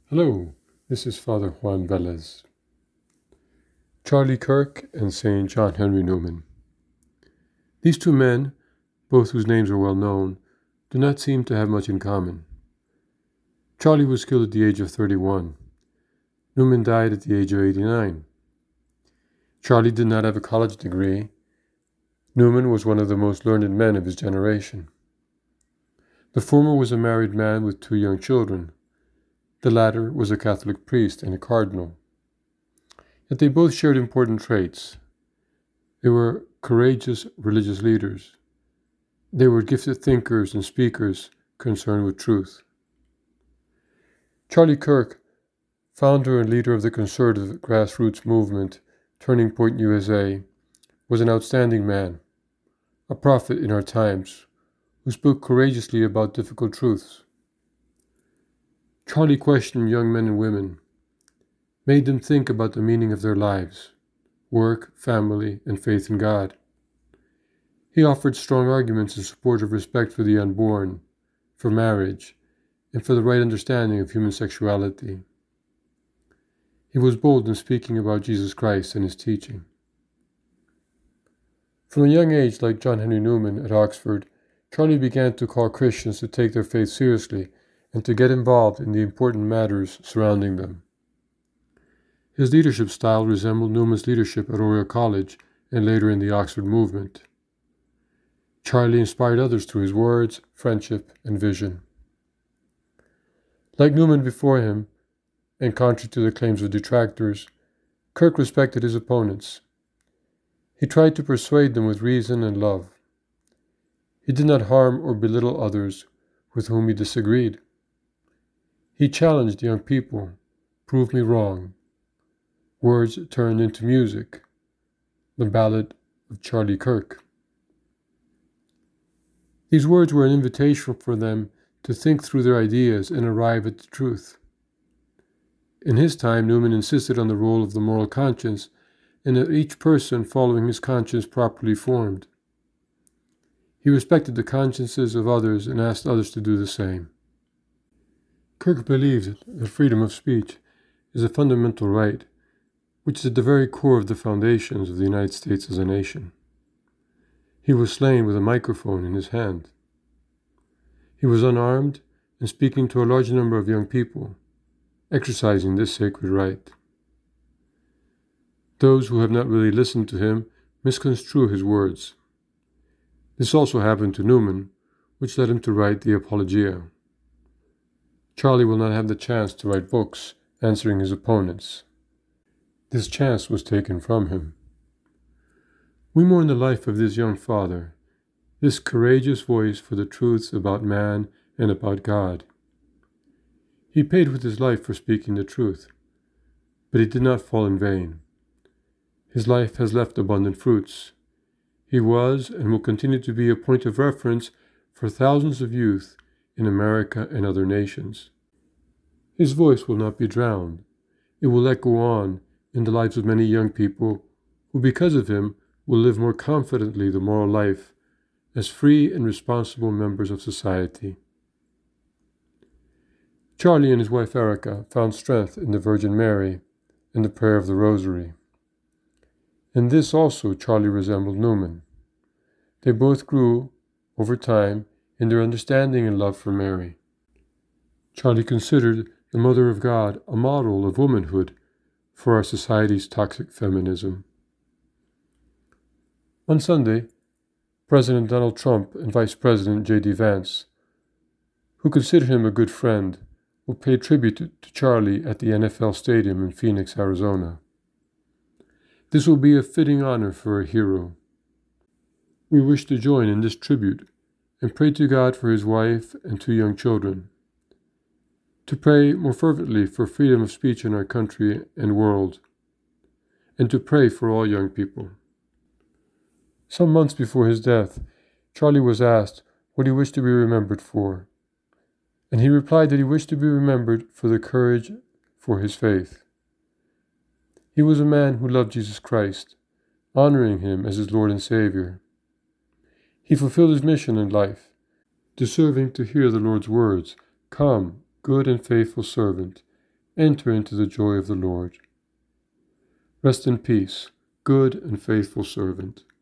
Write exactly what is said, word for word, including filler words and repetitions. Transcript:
Hello, this is Father Juan Velez. Charlie Kirk and Saint John Henry Newman. These two men, both whose names are well known, do not seem to have much in common. Charlie was killed at the age of thirty-one. Newman died at the age of eighty-nine. Charlie did not have a college degree. Newman was one of the most learned men of his generation. The former was a married man with two young children. The latter was a Catholic priest and a cardinal. Yet they both shared important traits. They were courageous religious leaders. They were gifted thinkers and speakers concerned with truth. Charlie Kirk, founder and leader of the conservative grassroots movement Turning Point U S A, was an outstanding man, a prophet in our times, who spoke courageously about difficult truths. Charlie questioned young men and women, made them think about the meaning of their lives, work, family, and faith in God. He offered strong arguments in support of respect for the unborn, for marriage, and for the right understanding of human sexuality. He was bold in speaking about Jesus Christ and his teaching. From a young age, like John Henry Newman at Oxford, Charlie began to call Christians to take their faith seriously and to get involved in the important matters surrounding them. His leadership style resembled Newman's leadership at Oriel College and later in the Oxford movement. Charlie inspired others through his words, friendship, and vision. Like Newman before him, and contrary to the claims of detractors, Kirk respected his opponents. He tried to persuade them with reason and love. He did not harm or belittle others with whom he disagreed. He challenged young people, "Prove me wrong." Words turned into music, the Ballad of Charlie Kirk. These words were an invitation for them to think through their ideas and arrive at the truth. In his time, Newman insisted on the role of the moral conscience and of each person following his conscience properly formed. He respected the consciences of others and asked others to do the same. Kirk believed that freedom of speech is a fundamental right, which is at the very core of the foundations of the United States as a nation. He was slain with a microphone in his hand. He was unarmed and speaking to a large number of young people, exercising this sacred right. Those who have not really listened to him misconstrue his words. This also happened to Newman, which led him to write the Apologia. Charlie will not have the chance to write books answering his opponents. This chance was taken from him. We mourn the life of this young father, this courageous voice for the truths about man and about God. He paid with his life for speaking the truth, but he did not fall in vain. His life has left abundant fruits. He was and will continue to be a point of reference for thousands of youth in America and other nations. His voice will not be drowned. It will echo on in the lives of many young people who, because of him, will live more confidently the moral life as free and responsible members of society. Charlie and his wife Erica found strength in the Virgin Mary and the prayer of the Rosary. In this also Charlie resembled Newman. They both grew, over time, in their understanding and love for Mary. Charlie considered the Mother of God a model of womanhood for our society's toxic feminism. On Sunday, President Donald Trump and Vice President J D Vance, who considered him a good friend, will pay tribute to Charlie at the N F L Stadium in Phoenix, Arizona. This will be a fitting honor for a hero. We wish to join in this tribute and pray to God for his wife and two young children, to pray more fervently for freedom of speech in our country and world, and to pray for all young people. Some months before his death, Charlie was asked what he wished to be remembered for, and he replied that he wished to be remembered for the courage for his faith. He was a man who loved Jesus Christ, honoring him as his Lord and Savior. He fulfilled his mission in life, deserving to hear the Lord's words, "Come, good and faithful servant, enter into the joy of the Lord. Rest in peace, good and faithful servant.